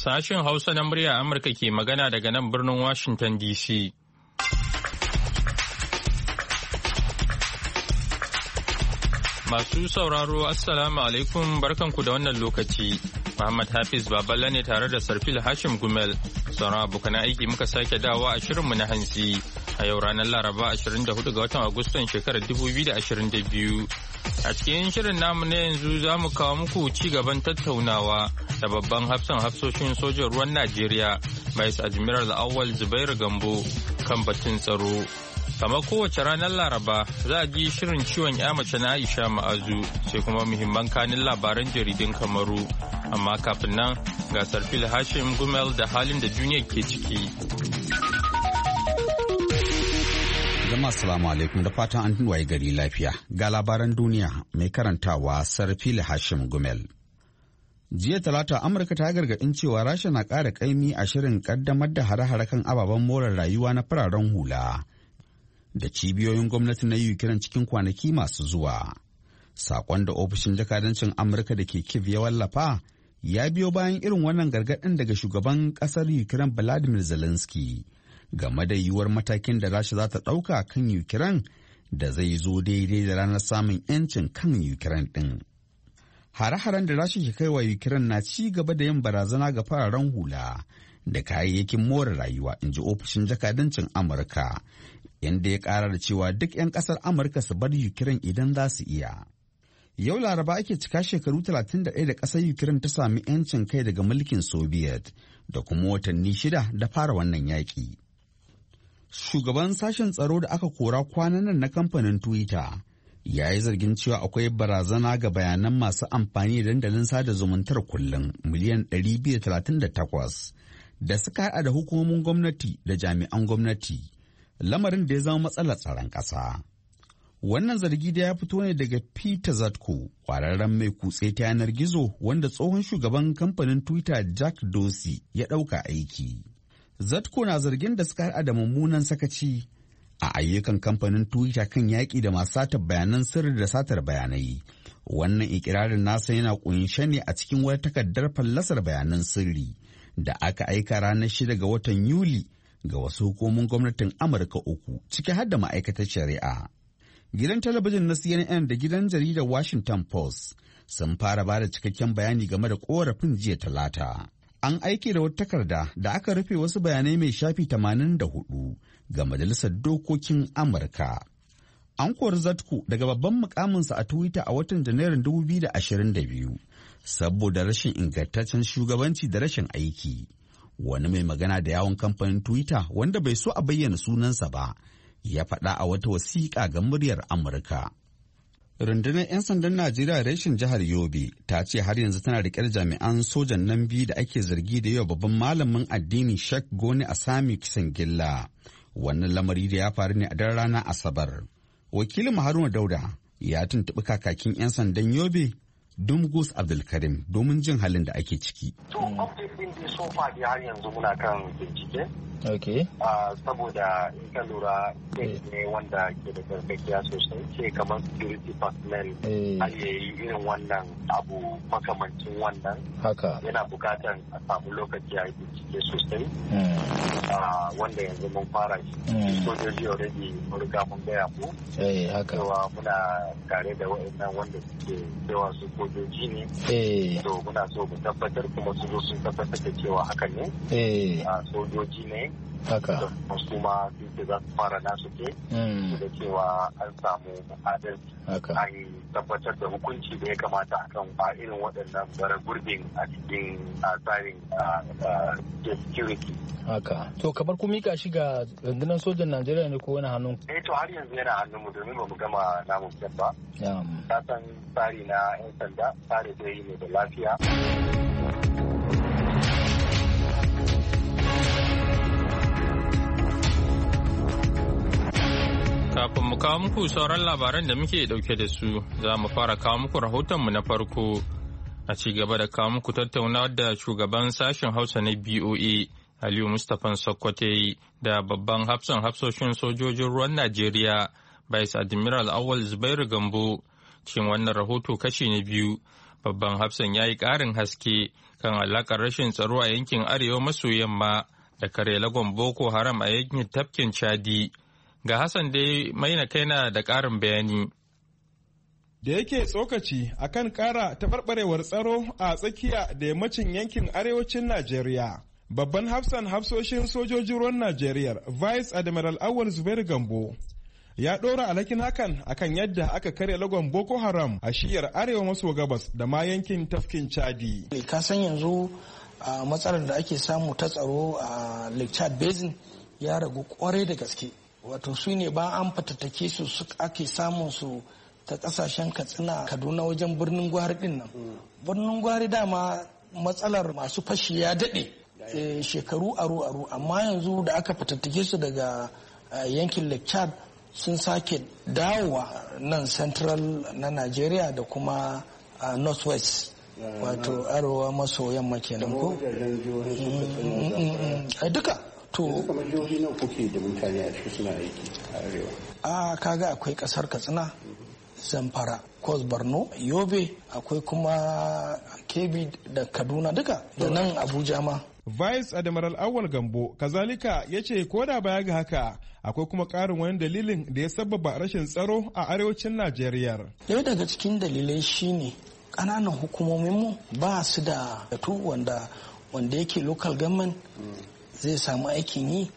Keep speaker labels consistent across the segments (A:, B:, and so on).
A: Sashen Hausa na murya Amurka ke magana daga nan birnin Washington DC. Masu sauraro Assalamu alaikum barkanku da wannan lokaci. Muhammad Hafiz Baballa ne tare da Sarfil Hashim Gumel. Sauran abokan aiki muka sake dawowa a shirinmu na hantsi a yau ranar Laraba 24 ga watan Agustan shekarar 2022. A cikin shirin namu na yanzu za mu kawo muku ci gaban tattaunawa da babban hafsan hafsoshin sojan ruwan Najeriya, Vice Admiral Awal Zubairu Gambo kan batun tsaro. Kamar kowace ranar Laraba za a ji shirin ciwon mace na Aisha Ma'azu sai kuma muhimman kanin labaran jaridun Kamaru. Amma kafin nan ga Sarfil Hashim Gumel da halin da duniyar ke ciki.
B: Jama'a salamu alaikum da fatan an waye gari lafiya. Ga labaran duniya mai karantawa Sarfil Hashim Gumel. Jiya Talata Amurka ta gargaɗin cewa Rasha na ƙara ƙaimi a shirin ƙaddamar da hare-hare kan ababen more rayuwa na fararen hula da cibiyoyin gwamnati na Ukraine cikin kwanaki masu zuwa. Saƙon da ofishin jakadancin Amurka da ke Kyiv ya wallafa ya biyo bayan irin wannan gargaɗin daga shugaban ƙasar Ukraine Volodymyr Zelensky game da yiwuwar matakin da Rasha za ta ɗauka kan Ukraine da zai zo daidai da ranar samun 'yancin kan Ukraine ɗin. Hare-haren da Rasha ke kai wa Ukraine na ci gaba da yin barazana ga fararen hula da kayayyakin more rayuwa, in ji ofishin jakadancin Amurka, inda ya ƙara da cewa duk 'yan ƙasar Amurka su bar Ukraine idan za su iya. Yau Laraba ake cika shekaru 31 da ƙasar Ukraine ta sami 'yancin kai daga mulkin Soviet da kuma watanni 6 da fara wannan yaƙi. Shugaban sashen tsaro da aka kora kwanan nan na kamfanin Twitter ya yi zargin cewa akwai barazana ga bayanan masu amfani da dandalin sada zumuntar kullum miliyan 238 da suka haɗa da hukumomin gwamnati da jami'an gwamnati, lamarin da ya zama matsalar tsaron ƙasa. Wannan zargi da ya fito ne daga Peter Zatko, kwararren mai kutse ta yanar gizo wanda tsohon shugaban kamfanin Twitter Jack Dorsey ya ɗauka aiki. Zatko na zargin da suka haɗa da mummunan sakaci a ayyukan kamfanin Twitter kan yaƙi da masu satar bayanan sirri da satar bayanai. Wannan ikirarin nasa yana ƙunshe ne a cikin wata takardar fallasar bayanan sirri da aka aika ranar 6 ga watan Yuli ga wasu hukumomin gwamnatin Amurka 3, ciki har da ma'aikatar shari'a. Gidan talabijin na CNN da gidan jaridar Washington Post sun fara ba da cikakken bayani game da korafin jiya Talata. An aiki da wata takarda da aka rufe wasu bayanai mai shafi 84 ga Majalisar Dokokin Amurka. An kori Zatko daga babban mukaminsa a Twitter a watan Janairun 2022 saboda rashin ingantaccen shugabanci da rashin aiki. Wani mai magana da yawon kamfanin Twitter wanda bai so a bayyana sunansa ba ya faɗa a wata wasiƙa ga muryar Amurka. Rundunar 'yan sandan Najeriya reshen jihar Yobe ta ce har yanzu tana riƙe jami'an sojan nan biyu da ake zargi da yau babban malamin addini Sheikh Goni Asami kisan gilla. Wannan lamari da ya faru ne a daren ranar Asabar. Wakilin Haruna Dauda ya tuntuɓi kakakin 'yan sandan Yobe Dumgus Abdulkarim domin jin halin da ake ciki.
C: To, update din da so far har yanzu muna kan bincike.
A: Okay.
C: Saboda in ka lura ne wanda ke da gargajiya sosai ke kamar security personnel har yayi irin wannan abu makamancin wannan. Haka. Yana bukatan a samu lokaci a yi bincike sosai. Wanda yanzu mun fara shi. Sojoji already mun riga mun gaya mu. Haka. Cewa muna tare da waɗannan wanda suke cewa su sojoji ne. To muna so mu tabbatar kuma su zo sun tabbatar da cewa hakan ne. Sojoji ne. Haka. Wasu ma duk za su fara nasu ke. Da cewa an samu adalci. Haka. An tabbatar da hukunci da ya kamata akan ba irin waɗannan bara gurbin a cikin tsarin security.
D: Haka. To kamar kun mika shi ga rundunar sojan Najeriya ne ko wani hannun?
C: To har yanzu yana hannun mu domin ba mu gama namun ba. Ta san tsari na 'yan sanda tsari da yi ne da lafiya.
A: Kafin mu kawo muku sauran labaran da muke dauke da su, za mu fara kawo muku rahotonmu na farko. A ci gaba da kawo muku tattaunawar da shugaban sashen Hausa na BOA, Aliyu Mustapha Sokoto da babban hafsan hafsoshin sojojin ruwan Najeriya, Vice Admiral Awal Zubairu Gambo. Cikin wannan rahoto kashi na biyu, babban hafsan ya yi ƙarin haske kan alaƙar rashin tsaro a yankin arewa maso yamma da kare lagon Boko Haram a yankin tafkin Chadi. Ga Hassan dai Maina Kaina da ƙarin bayani.
E: Da yake tsokaci akan ƙara taɓarɓarewar tsaro a tsakiya da yammacin yankin arewacin Najeriya. Babban hafsan hafsoshin sojojin ruwan Najeriya, Vice Admiral Awal Zubairu Gambo, ya ɗora alhakin hakan akan yadda aka karya lagon Boko Haram a shiyar arewa maso gabas da ma yankin tafkin Chadi.
F: Ka san yanzu a matsalar da ake samu ta tsaro a Lake Chad Basin ya ragu kwarai da gaske. Wato su ne ba an fatattake su ake samun su ta kasashen Katsina, Kaduna wajen birnin Gwari din nan. Birnin Gwari dama matsalar masu fashi ya daɗe shekaru aro amma yanzu da aka fatattake su daga yankin Lake Chad sun sake dawowa nan central na Najeriya da kuma northwest wato arewa maso yamma kenan ko duka to
G: kamar jihohi nan kuke da mutane a cikin suna aiki a arewa
F: kaga akwai kasar Katsina, Zamfara, Kos Borno, Yobe, akwai kuma Kebbi da Kaduna duka da nan Abuja ma.
E: Vice Admiral Awal Gambo kazalika ya ce ko da baya ga haka akwai kuma ƙarin wani dalilin da ya sababa rashin tsaro a arewacin Najeriya.
F: Yau daga cikin dalilai shine ƙananan hukumominmu ba su da batu wanda yake local government zai samu aikin yi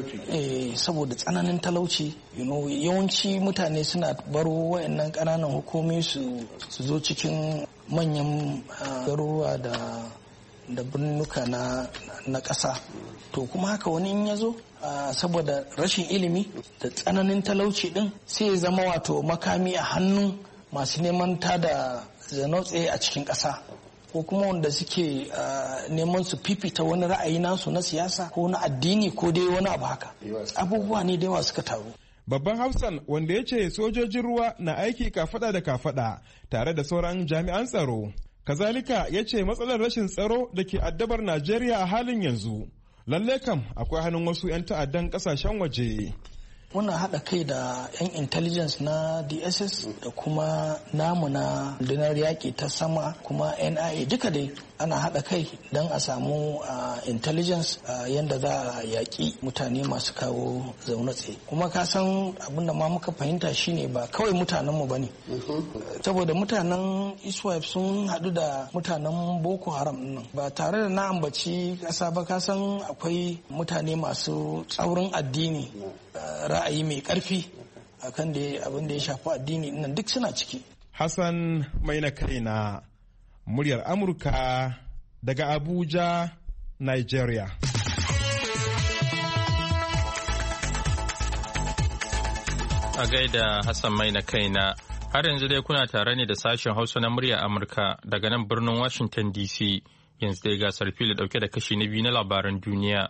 F: saboda tsananin talauci. Yawanci mutane suna baro wayannan ƙananan hukumomi su zo cikin manyan garuruwa da birnuka na ƙasa. To kuma haka wani in ya zo saboda rashin ilimi da tsananin talauci din sai ya zama wato makami a hannun masu neman tada zanotse a cikin ƙasa, ko kuma wanda suke neman su fifita wani ra'ayi nasu na siyasa ko na addini ko dai wani abu haka. Abubuwa ne da yawa suka taru.
E: Babban hafsan wanda ya ce sojojin ruwa na aiki kafada da kafada tare da sauran jami'an tsaro. Kazalika ya ce matsalar rashin tsaro da ke addabar Najeriya a halin yanzu lalle kam akwai hannun wasu 'yan ta'addan kasashen waje.
F: Muna haɗa kai da 'yan intelligence na DSS da kuma namu na rundunar yaƙi ta sama kuma NIA duka dai ana haɗa kai don a samu intelligence yadda za a yaƙi mutane masu kawo zaune tsaye. Kuma ka san abin da ma muka fahimta shine ba kawai mutanenmu ba ne. Saboda mutanen ISWAP sun haɗu da mutanen Boko Haram nan ba tare da na ambaci ƙasa ba. Ka san akwai mutane masu tsaurin addini, ra'ayi mai ƙarfi akan da abin da ya shafi addini nan duk suna ciki.
E: Hassan Maina Kaina, muryar Amurka daga Abuja, Nigeria.
A: A gaida Hassan Maina Kaina, har yanzu dai kuna tare ne da sashen Hausa na muryar Amurka daga nan birnin Washington DC. Yanzu dai gasar fili dauke da kashi na biyu na labaran duniya.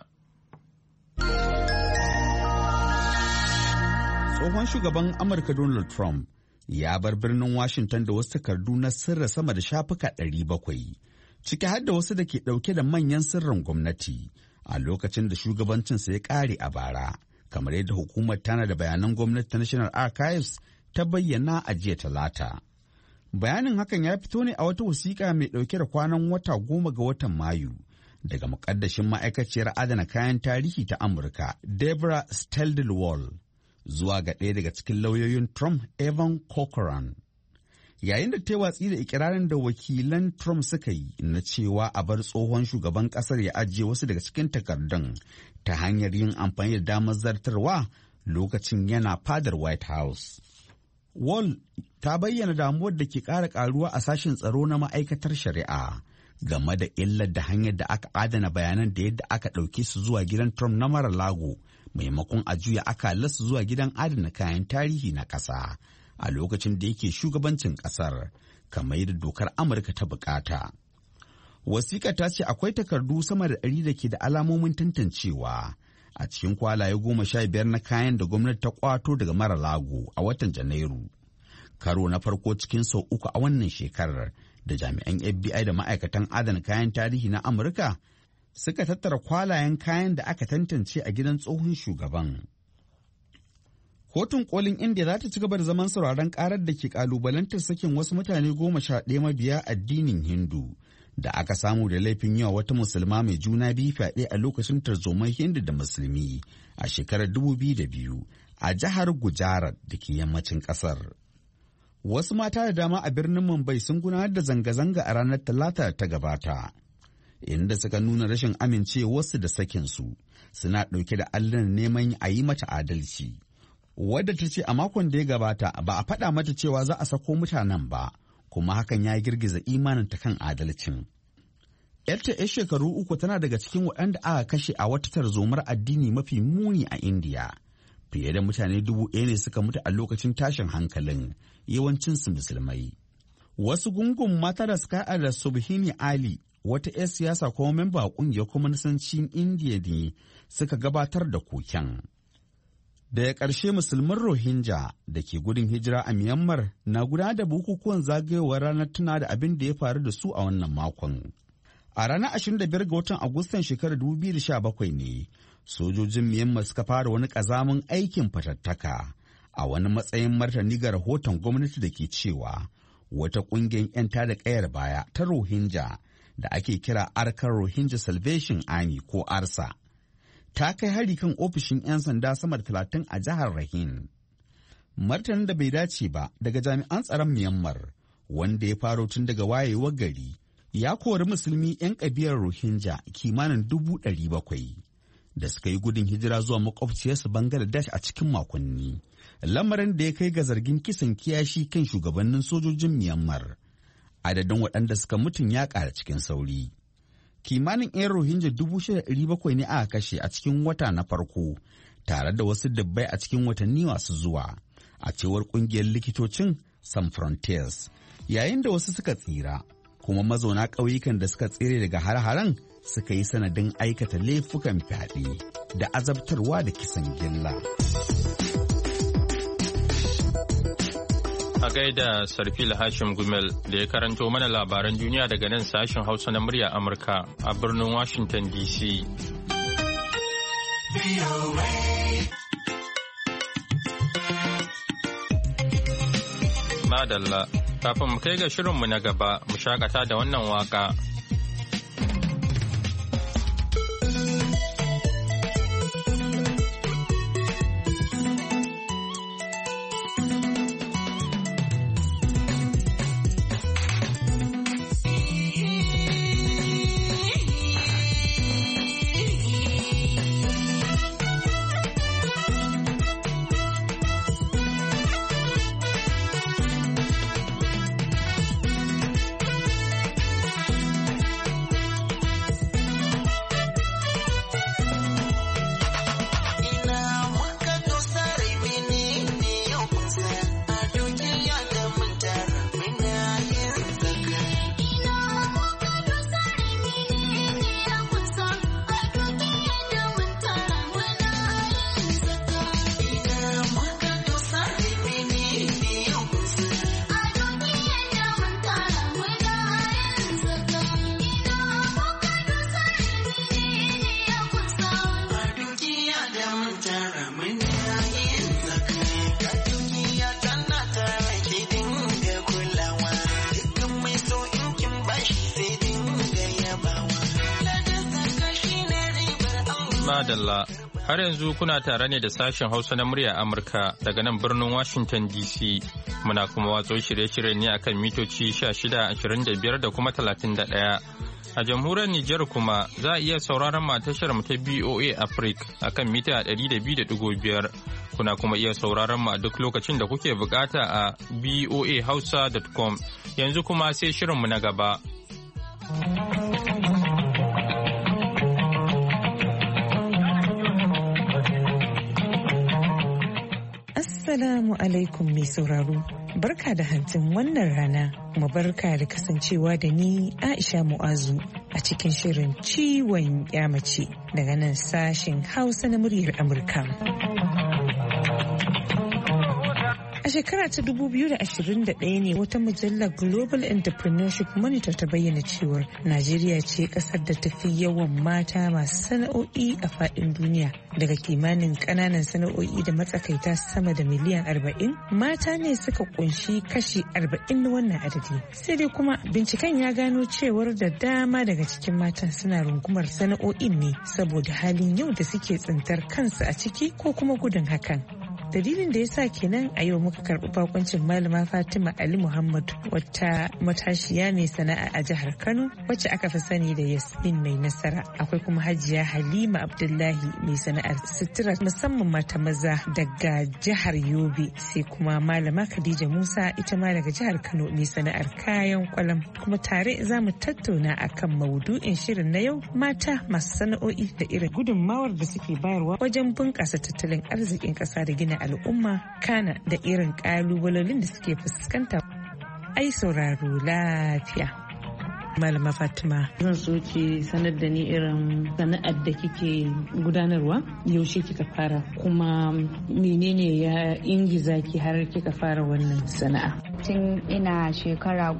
B: Tsohon shugaban Amurka Donald Trump ya bar birnin Washington da wasu takardu na sirri sama da shafuka 700, ciki har da wasu da ke ɗauke da manyan sirrin gwamnati a lokacin da shugabancinsa ya ƙare a bara, kamar yadda hukumar tana da bayanan gwamnati ta National Archives ta bayyana a jiya Talata. Bayanin hakan ya fito ne a wata wasiƙa mai ɗauke da kwanan wata 10 ga watan Mayu daga muƙaddashin ma'aikaciyar adana kayan tarihi ta Amurka, Deborah Steldelwall, zuwa ga ɗaya daga cikin lauyoyin Trump, Evan Corcoran. Yayin da ta watsi da ikirarin da wakilan Trump suka yi na cewa a bar tsohon shugaban ƙasar ya ajiye wasu daga cikin takardun ta hanyar yin amfani da damar zartarwa lokacin yana fadar White House. Wall ta bayyana damuwar da ke ƙara ƙaruwa a sashen tsaro na ma'aikatar shari'a game da illar da hanyar da aka adana bayanan da yadda aka ɗauke su zuwa gidan Trump na Mar-a-Lago maimakon a juya akalarsu zuwa gidan adana kayan tarihi na ƙasa a lokacin da yake shugabancin ƙasar, kamar yadda dokar Amurka ta bukata. Wasiƙa ta ce akwai takardu sama da 100 da ke da alamomin tantancewa a cikin kwalaye 15 na kayan da gwamnati ta kwato daga Mar-a-Lago a watan Janairu. Karo na farko cikin sau 3 a wannan shekarar da jami'an FBI da ma'aikatan adana kayan tarihi na Amurka suka tattara kwalayen kayan da aka tantance a gidan tsohon shugaban. Kotun kolin India za ta ci gaba da zaman sauraron karar da ke kalubalantar sakin wasu mutane 11 mabiya addinin Hindu da aka samu da laifin yawa wata musulma mai juna biyu fyaɗe a lokacin tarzomar Hindu da musulmi a shekarar 2002 a jihar Gujarat da ke yammacin ƙasar. Wasu mata da dama a birnin Mumbai sun gudanar da zanga-zanga a ranar Talata ta gabata, inda suka nuna rashin amincewarsu da sakinsu, suna ɗauke da allon neman a yi mata adalci. Wadda ta ce a makon da ya gabata ba a faɗa mata cewa za a sako mutanen ba, kuma hakan ya girgiza imaninta kan adalcin. Yarta 'yar shekaru 3 tana daga cikin waɗanda aka kashe a wata tarzomar addini mafi muni a Indiya. Fiye da mutane 1,000 ne suka mutu a lokacin tashin hankalin, yawancinsu musulmai. Wasu gungun mata da suka haɗa da Subhini Ali, wata 'yar siyasa kuma memba ƙungiyar kwaminisancin Indiya ne, suka gabatar da koken. Daga ƙarshe musulman Rohingya da ke gudun hijira a Myanmar na gudanar da bukukuwan zagayowar ranar tuna da abin da ya faru da su a wannan makon. A ranar 25 ga watan Agustan shekarar 2017 ne, sojojin Myanmar suka fara wani ƙazamin aikin fatattaka a wani matsayin martani ga rahoton gwamnati da ke cewa wata ƙungiyar 'yan tada ƙayar baya ta Rohingya da ake kira Arkar Rohingya Salvation Army ko ARSA. Ta kai hari kan ofishin 'yan sanda sama da 30 a jihar Rakhine. Martanin da bai dace ba daga jami'an tsaron Myanmar, wanda ya faro tun daga wayewar gari, ya kori musulmi 'yan ƙabilar Rohingya kimanin 700,000 da suka yi gudun hijira zuwa makwabciyarsu Bangladesh a cikin makonni. Lamarin da ya kai ga zargin kisan kiyashi kan shugabannin sojojin Myanmar. Adadin waɗanda suka mutun ya ƙara cikin sauri. Kimanin 'yan Rohingya 6,700 ne aka kashe a cikin wata na farko, tare da wasu dubbai a cikin watanni masu zuwa, a cewar ƙungiyar likitocin Sans Frontiers, yayin da wasu suka tsira, kuma mazauna ƙauyukan da suka tsere daga har-haren suka yi sanadin aikata laifukan fyaɗe da azabtarwa da kisan gilla.
A: A gaida Sarfil Hashim Gumel da ya karanto mana labaran duniya daga nan sashen Hausa na murya Amurka a birnin Washington DC. Madalla, kafin mu kai ga shirinmu na gaba, mu shakata da wannan waka. Madalla, har yanzu kuna tare ne da sashen Hausa na murya Amurka daga nan birnin Washington DC. Muna kuma watso shirye-shirye ne akan mitoci 1625 da kuma 31. A jamhuriyar Nijar kuma za a iya sauraron tashar mu ta BOA Africa akan mita 200.5. Kuna kuma iya sauraron mu a duk lokacin da kuke bukata a boahausa.com. Yanzu kuma sai shirinmu na gaba.
H: Assalamu alaikum mai sauraro, barka da hantsin wannan rana, kuma barka da kasancewa da ni Aisha Mu'azu a cikin shirin ciwon mace daga nan sashen Hausa na muryar Amurka. A shekara ta 2021 ne wata mujallar Global Entrepreneurship Monitor ta bayyana cewar Najeriya ce kasar da tafi yawan mata masu sana'o'i a faɗin duniya. Daga kimanin ƙananan sana'o'i da matsakaita sama da miliyan 40, mata ne suka kunshi kashi 40 na wannan adadi. Sai dai kuma binciken ya gano cewar da dama daga cikin matan suna rungumar sana'o'in ne saboda halin yau da suke tsintar kansu a ciki ko kuma gudun hakan. Dalilin da ya sa kenan a yau muka karɓi bakoncin Malama Fatima Ali Muhammad, wata matashiya mai sana'a a jihar Kano wacce aka fi sani da Yasmin mai nasara. Akwai kuma Hajiya Halima Abdullahi mai sana'ar sutura musamman mata maza daga jihar Yobe, sai kuma Malama Khadija Musa ita ma daga jihar Kano mai sana'ar kayan kwalam. Kuma tare za mu tattauna akan maudu'in shirin na yau, mata masu sana'o'i da irin gudunmawar da suke bayarwa wajen bunƙasa tattalin arzikin ƙasa da gina al'umma, kana da irin ƙalubalolin da suke fuskanta. Ai sauraro lafiya. Malama Fatima,
I: zan so ki sanar da ni irin sana'ar da kike gudanarwa, yaushe kika fara, kuma menene ya ingiza ki har kika fara wannan sana'a?
J: Tun ina shekara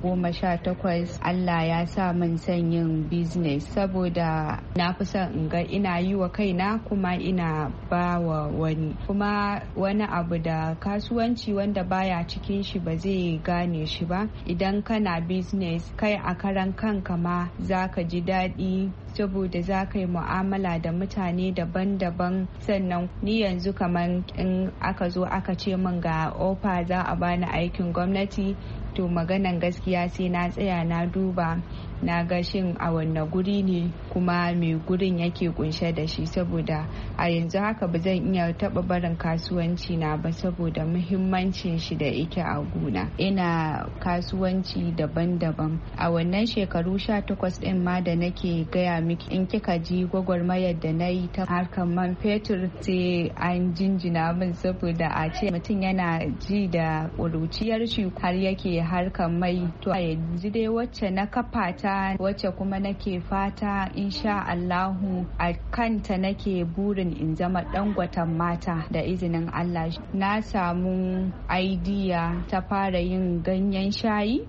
J: 18 Allah ya sa min son yin business, saboda na fi son in ga ina yi wa kaina kuma ina ba wa wani. Kuma wani abu da kasuwanci wanda baya cikin shi ba zai gane shi ba. Idan kana business kai a karan kanka ma za ka ji daɗi, saboda za ka yi mu'amala da mutane daban-daban. Sannan ni yanzu kamar in aka zo aka ce min ga ofa za a bani aikin gwamnati, to maganan gaskiya sai na tsaya na duba na ga shin a wanne guri ne kuma me gurin yake kunshe da shi, saboda a yanzu haka ba zan iya taba barin kasuwanci na ba saboda muhimmancin shi da yake a gona. Ina kasuwanci daban-daban a wannan shekaru 18 din ma da nake gaya miki. In kika ji gwagwarmayar da na yi ta harkar man fetur sai an jinjina min, saboda a ce mutum yana ji da ƙuruciyar shi har yake harkar mai. To a yanzu dai wacce na kafa ta, wacce kuma nake fata insha Allahu a kanta nake burin in zama dangwatan mata da izinin Allah. Na samu idea ta fara yin ganyen shayi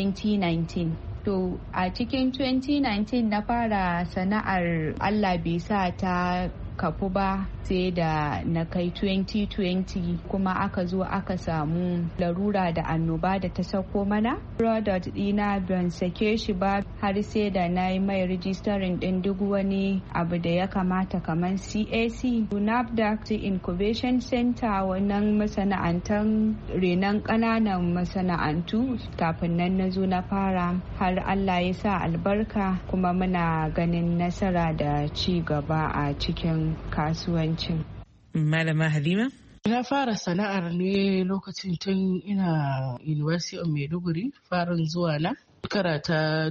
J: 2019. To a cikin 2019 na fara sana'ar, Allah bai sa ta kafu ba sai da na kai 2020 kuma aka zo aka samu larura da annoba da ta sauko mana. Product dina ban sake shi ba har sai da na yi mai registering din duk wani abu da ya kamata, kamar CAC, NAFDAC, Incubation Center, wannan masana'antar renon ƙananan masana'antu. Kafin nan na zo na fara, har Allah ya sa albarka kuma muna ganin nasara da ci gaba a cikin kasuwancin.
H: Malama Halima?
K: Na fara sana'ar ne lokacin tun ina University of Maiduguri, farin zuwa na karata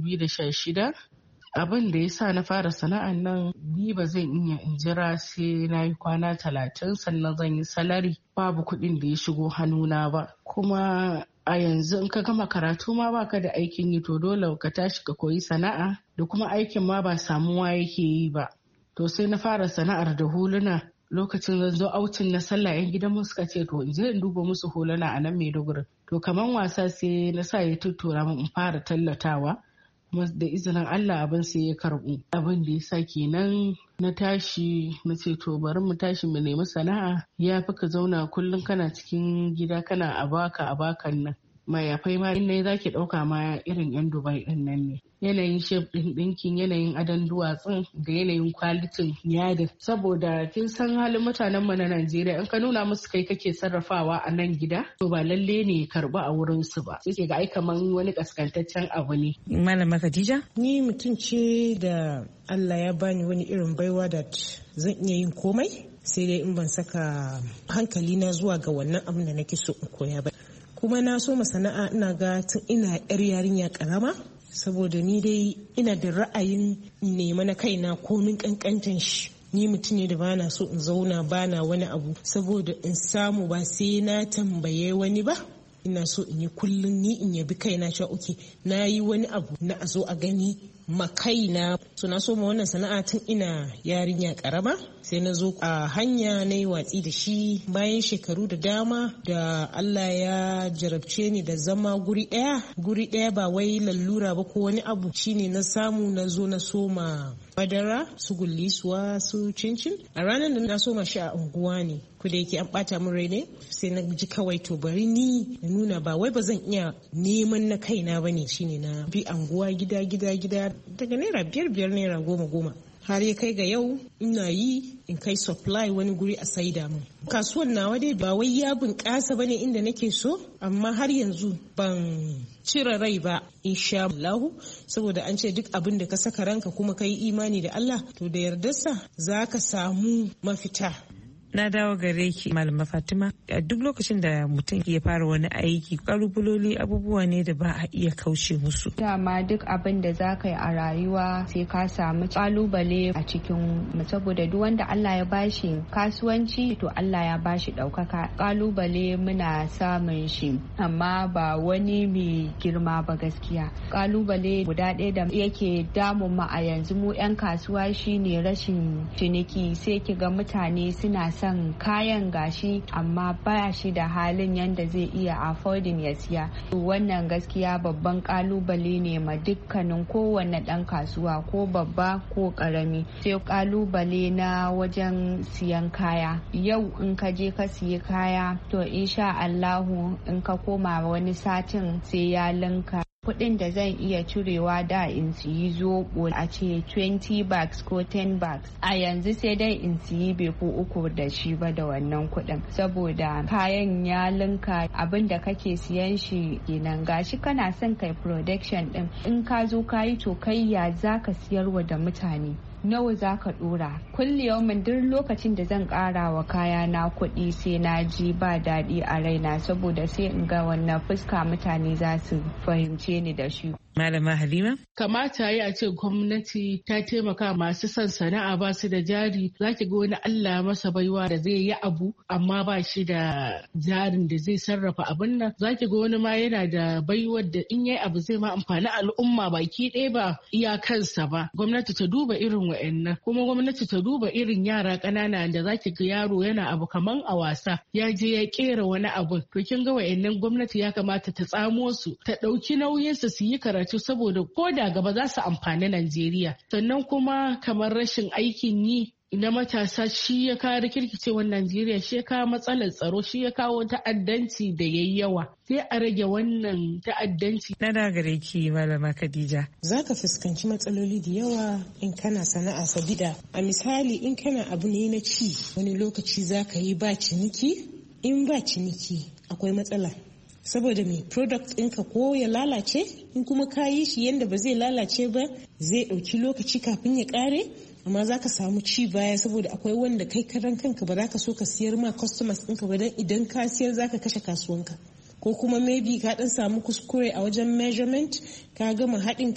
K: 2016. Abin da ya sa na fara sana'ar nan, ni ba zan iya in jira sai na yi kwana 30 sannan zan yi salari, babu kuɗin da ya shigo hannuna ba. Kuma a yanzu in ka gama karatu ma baka da aikin yi, to dole ka tashi ka koyi sana'a, da kuma aikin ma ba samuwa yake yi ba. To sai na fara sana'ar da huluna. Lokacin zan zo autin na sallah, yan gidan mu suka ce to in je in duba musu huluna a nan Maiduguri. To kaman wasa sai na sa ya tuttura min in fara tallatawa, kuma da izinin Allah abin sai ya karbu. Abin da ya sa kenan na tashi na ce to bari mu tashi mu nemi sana'a, ya fi ka zauna kullum kana cikin gida kana abakan nan. Mayafai ma in zaki ɗauka ma irin 'yan Dubai ɗin nan ne. Yanayin shef ɗin ɗinkin, yanayin adon duwatsun da yanayin kwalitin yadin. Saboda kin san halin mutanen mu na Najeriya, in ka nuna musu kai kake sarrafawa a nan gida, to ba lalle ne karba a wurin su ba. Sai ga ai kaman wani kaskantaccen abu ne.
H: Malama Khadija?
L: Ni mutum ce da Allah ya bani wani irin baiwa da zan iya yin komai, sai dai in ban saka hankali na zuwa ga wannan abin da nake so in koya ba. Kuma na so sana'a ina ga tun ina yar yarinya karama, saboda ni dai ina da ra'ayin nema na kaina komin kankantan shi. Ni mutum ne da bana so in zauna bana wani abu saboda in samu ba sai na tambaye wani ba. Ina so in yi kullum ni in yabi kaina cewa oke na yi wani abu na a zo a gani makaina. So na soma wannan sana'a tun ina yarinya karama, sai na zo a hanya na yi watsi da shi bayan shekaru da dama da Allah ya jarabce ni da zama guri ɗaya ba wai lallura ba ko wani abu, shine na samu na zo na soma madara, su gullisuwa, su cincin. A ranar da na soma shi a unguwa ne, ku da yake an bata min rai ne, sai na ji kawai to bari ni na nuna ba wai ba zan iya neman na kaina ba ne, shine na bi anguwa gida daga naira 5 naira 10 har ya kai ga yau ina yi in kai supply wani guri a saida mun. Kasuwan nawa dai ba wai ya bunƙasa bane inda nake so, amma har yanzu ban cire rai ba insha Allah, saboda an ce duk abin da ka saka ranka kuma kai imani da Allah to da yardarsa zaka samu mafita.
H: Na dawo gare ki Malama Fatima, a duk lokacin da mutum ya fara wani aiki kalubuloli abubuwa ne da ba a iya kaushe musu.
J: Dama duk abin da za ka yi a rayuwa sai ka samu kalubale a cikin, saboda duk wanda Allah ya bashi kasuwanci to Allah ya bashi ɗaukaka. Kalubale muna samun shi amma ba wani mai girma ba gaskiya. Kalubale guda ɗaya da yake damun mu a yanzu mu 'yan kasuwa shine rashin ciniki. Sai ki ga mutane suna son kayan gashi amma ba shi da halin yanda zai iya affording ya siya. Wannan gaskiya babban kalubale ne ma dukkanin kowanne dan kasuwa, ko babba ko karami. Sai kalubale na wajen siyan kaya. Yau in ka je ka siya kaya to insha Allahu in ka koma wani satin sai ya linka. Kuɗin da zan iya cirewa da in siyi zobo a ce 20 bags ko 10 bags, a yanzu sai dai in siyi beku 3 da shi ba da wannan kuɗin, saboda kayan ya linka abin da kake siyan shi kenan. Gashi kana son kai production din, in ka zo kayi to kai ya zaka siyarwa da mutane, nawa za ka dora. Kulliyomin duk lokacin da zan kara wa kaya na kuɗi sai na ji ba daɗi a raina, saboda sai in ga wannan fuska mutane za su fahimce ni da shi.
H: Malama Halima?
K: Kamata yi a ce gwamnati ta taimaka masu son sana'a ba su da jari. Za ki ga wani Allah masa baiwa da zai yi abu amma ba shi da jarin da zai sarrafa abin nan. Za ki ga wani ma yana da baiwar da in yayi abu zai ma amfani al'umma baki ɗaya ba iyakansa ba. Gwamnati ta duba irin wa'annan, kuma gwamnati ta duba irin yara ƙanana da za ki ga yaro yana abu kaman a wasa ya je ya kera wani abu. To kin ga wa'annan gwamnati ya kamata ta tsamo su, ta ɗauki nauyinsu su yi karatu saboda ko da gaba za su amfani Najeriya. Sannan kuma kamar rashin aikin yi na matasa shi ya kawo rikirkicewar Najeriya, shi ya kawo matsalar tsaro, shi ya kawo ta'addanci da yayi yawa. Sai a rage wannan ta'addanci.
H: Na dagare ki Malama Khadija.
L: Za ka fuskanci matsaloli da yawa in kana sana'a sabida. A misali in kana abu ne na ci, wani lokaci za ka yi ba ciniki. In ba ciniki akwai matsala. Saboda mai product ɗinka ko ya lalace, in kuma ka yi shi yadda ba zai lalace ba zai ɗauki lokaci kafin ya ƙare, amma za ka samu ci baya saboda akwai wanda kai karan kanka ba za ka so ka siyar ma customers ɗinka ba, don idan ka siyar za ka kashe kasuwanka. Ko kuma maybe ka ɗan samu kuskure a wajen measurement, ka gama haɗin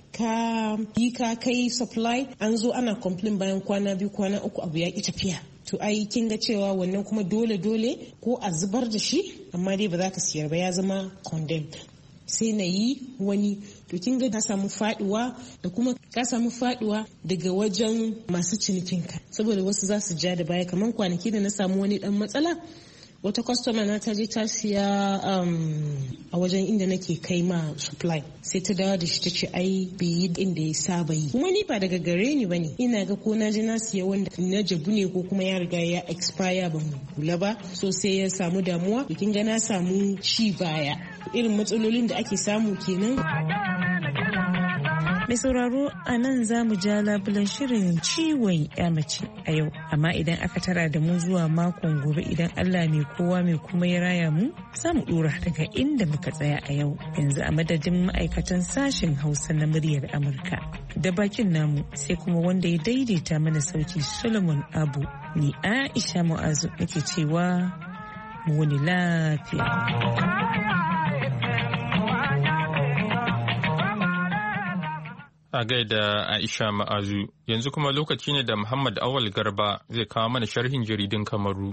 L: ka yi ka kai supply, an zo ana complain bayan kwana 2 kwana 3 abu ya ƙi tafiya. To ai kin ga cewa wannan kuma dole ko a zubar da shi, amma dai ba za ka siyar ba, ya zama condemned. Sai na yi wani, to kin ga ka samu faduwa, da kuma ka samu faduwa daga wajen masu cinikinka, saboda wasu za su ja da baya. Kamar kwanaki da na samu wani dan matsala, wata customer na ta je ta siya a wajen inda nake kai ma supply, sai ta dawo da shi ta ce ai bai yi inda ya saba yi. Kuma ni ba daga gare ni bane, ina ga ko na je na siya wanda na jabu ne ko kuma ya riga ya expire ban kula ba, so sai ya samu damuwa. Kin ga na samu ci baya. Irin matsalolin da ake samu kenan.
H: Mai sauraro, a nan za mu ja labulan shirin ciwon mace a yau, amma idan aka tara da mu zuwa makon gobe idan Allah mai kowa mai kuma ya raya mu, za mu dora daga inda muka tsaya a yau. Yanzu a madadin ma'aikatan sashen Hausa na muryar Amurka da bakin namu, sai kuma wanda ya daidaita mana sauti Solomon Abu, ni Aisha Mu'azu nake cewa mu wani lafiya.
A: A gaida Aisha Ma'azu, yanzu kuma lokaci ne da Muhammad Awal Garba zai kawo mana sharhin jaridun Kamaru.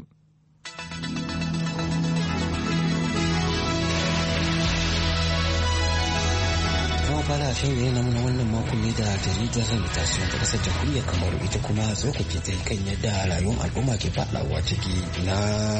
M: fara shirin na wannan makon ne da jaridar Mutation ta kasar jamhuriyar Kamaru ita kuma tsokaci ta kan yadda rayuwar al'umma ke faɗawa ciki na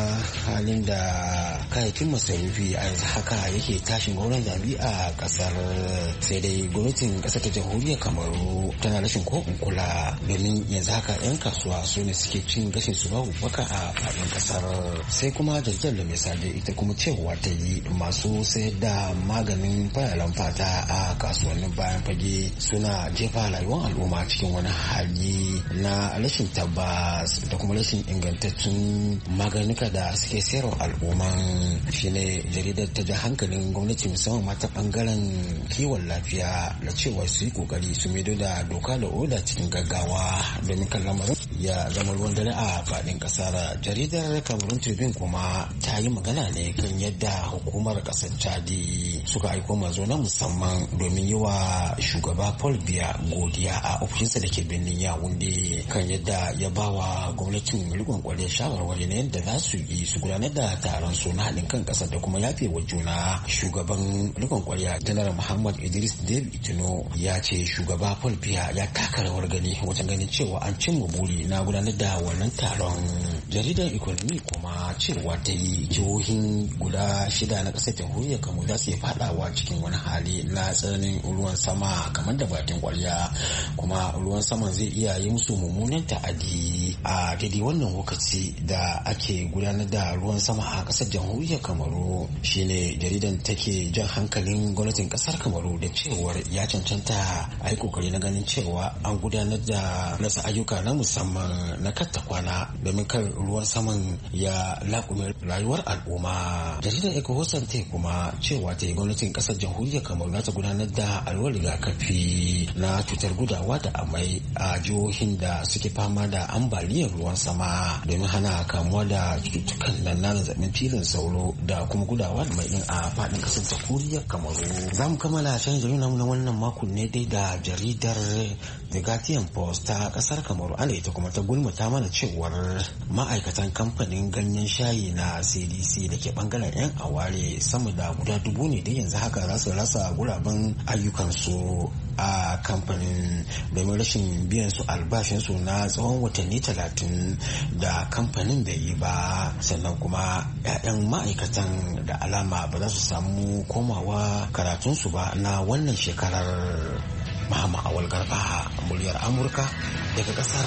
M: halin da kayayyakin masarufi a yanzu haka yake tashin gauran zabi a kasar. Sai dai gwamnatin kasar ta jamhuriyar Kamaru tana rashin ko kula domin yanzu haka 'yan kasuwa su ne suke cin gashin su babu baka a faɗin kasar. Sai kuma jaridar da misali ita kuma cewa ta yi masu sayar da maganin fararen fata a kasuwannin bayan fage suna jefa rayuwar al'umma cikin wani hali na rashin tabbas da kuma rashin ingantattun maganika da suke sayarwa al'umman. Shine jaridar ta ja hankalin gwamnati musamman mata bangaren kiwon lafiya da cewa su yi kokari su maido da doka da oda cikin gaggawa domin kan lamarin ya zama ruwan dare a faɗin ƙasar. Jaridar Cameroon Tribune kuma ta yi magana ne kan yadda hukumar ƙasar Chadi suka aiko mazo na musamman domin yi wa shugaba Paul Biya godiya a ofishinsa da ke birnin Yaounde kan yadda ya ba wa gwamnatin rikon kwarya shawarwari na yadda za su yi su gudanar da taron su na haɗin kan ƙasar da kuma yafe wa juna. Shugaban rikon kwarya Janar Muhammad Idris Deby Itno ya ce shugaba Paul Biya ya taka rawar gani wajen ganin cewa an cimma buri na gudanar da wannan taron. Jaridar Economy kuma cewa ta yi jihohin guda 6 na ƙasar jamhuriyar Kamaru za su yi fadawa cikin wani hali na tsananin ruwan sama kamar da bakin kwarya, kuma ruwan saman zai iya yi musu mummunan ta'adi a daidai wannan lokaci da ake gudanar da ruwan sama a ƙasar jamhuriyar Kamaru. Shine jaridan take jan hankalin gwamnatin ƙasar Kamaru da cewar ya cancanta a yi kokari na ganin cewa an gudanar da nasa ayyuka na musamman na katta kwana domin kar ruwan saman ya laƙume rayuwar al'umma. Jaridar Ecohosan te kuma cewa ta yi gwamnatin ƙasar jamhuriyar Kamaru za ta gudanar da allurar rigakafi na cutar gudawa da amai a jihohin da suke fama da ambaliyar ruwan sama domin hana kamuwa da cututtukan nan na zazzabin cizon sauro da kuma gudawa da mai a faɗin ƙasar jamhuriyar Kamaru. Za mu kammala shan jaridar na wannan makon ne dai da jaridar The Guardian Post ta ƙasar Kamaru, ana ita kuma ta gulmata mana cewar ma'aikatan kamfanin ganyen shayi na CDC da ke bangaren 'yan aware sama da guda 1000 ne dai yanzu haka za su rasa guraben ayyukansu a kamfanin domin rashin biyan su albashinsu na tsawon watanni 30 da kamfanin bai yi ba. Sannan kuma 'ya'yan ma'aikatan da alama ba za su samu komawa karatunsu ba na wannan shekarar. Muhammad Awal Garba, muryar Amurka daga kasar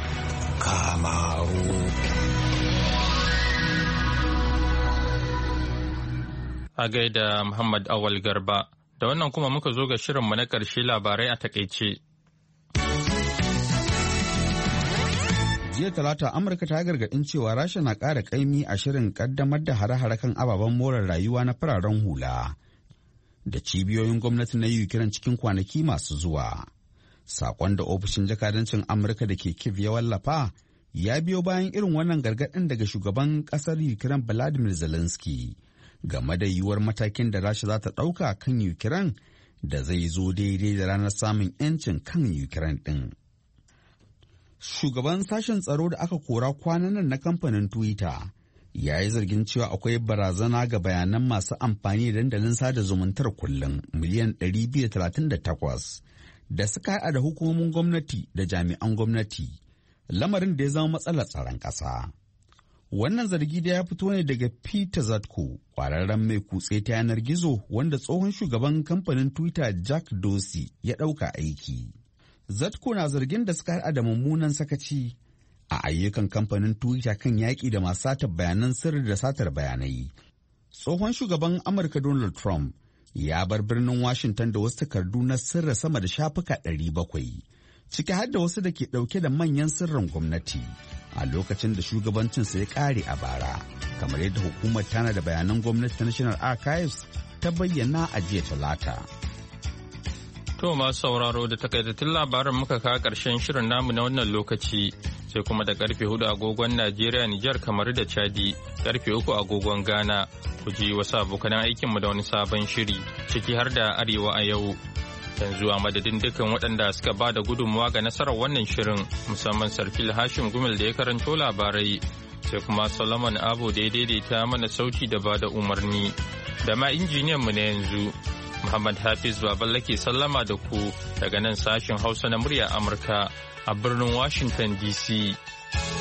M: Kamaru.
A: A gaida Muhammad Awal Garba, da wannan kuma muka zo ga shirinmu na ƙarshe, labarai a takaice.
B: Jiya Talata, Amurka ta gargaɗin cewa Rasha na ƙara ƙaimi a shirin ƙaddamar da hare-hare kan ababen more rayuwa na fararen hula da cibiyoyin gwamnati na Ukraine cikin kwanaki masu zuwa. Sakon da ofishin jakadancin Amurka da ke Kyiv ya wallafa ya biyo bayan irin wannan gargaɗin daga shugaban ƙasar Ukraine Volodymyr Zelensky game da yiwuwar matakin da Rasha za ta ɗauka kan Ukraine da zai zo daidai da ranar samun 'yancin kan Ukraine ɗin. Shugaban sashen tsaro da aka kora kwanan nan na kamfanin Twitter ya yi zargin cewa akwai barazana ga bayanan masu amfani da dandalin sada zumuntar kullum miliyan 238 da suka haɗa da hukumomin gwamnati da jami'an gwamnati, lamarin da ya zama matsalar tsaron ƙasa. Wannan zargi da ya fito ne daga Peter Zatko, ƙwararren mai kutse ta yanar gizo wanda tsohon shugaban kamfanin Twitter Jack Dorsey ya ɗauka aiki. Zatko na zargin da suka haɗa da mummunan sakaci a ayyukan kamfanin Twitter kan yaƙi da masu satar bayanan sirri da satar bayanai. Tsohon shugaban Amurka Donald Trump ya bar birnin Washington da wasu takardu na sirri sama da shafuka 700, ciki har da wasu da ke ɗauke da manyan sirrin gwamnati a lokacin da shugabancinsa ya ƙare a bara, kamar yadda hukumar tana da bayanan gwamnati ta National Archives ta bayyana a jiya Talata.
A: To masu sauraro da takaitattun labaran muka kawo ƙarshen shirin namu na wannan lokaci, sai kuma da karfe 4 agogon Najeriya, Nijar, kamar da Chadi, karfe 3 agogon Ghana, ku ji wasu abokan aikinmu da wani sabon shiri, ciki har da Arewa a yau. Yanzu a madadin dukkan waɗanda suka ba da gudunmawa ga nasarar wannan shirin, musamman Sarfil Hashim Gumel da ya karanto labarai, sai kuma Solomon Abu da ya daidaita mana sauti da ba da umarni, da ma injiniyanmu na yanzu. Muhammad Hafiz Baballe ke sallama da ku daga nan sashen Hausa na murya Amurka a birnin Washington DC.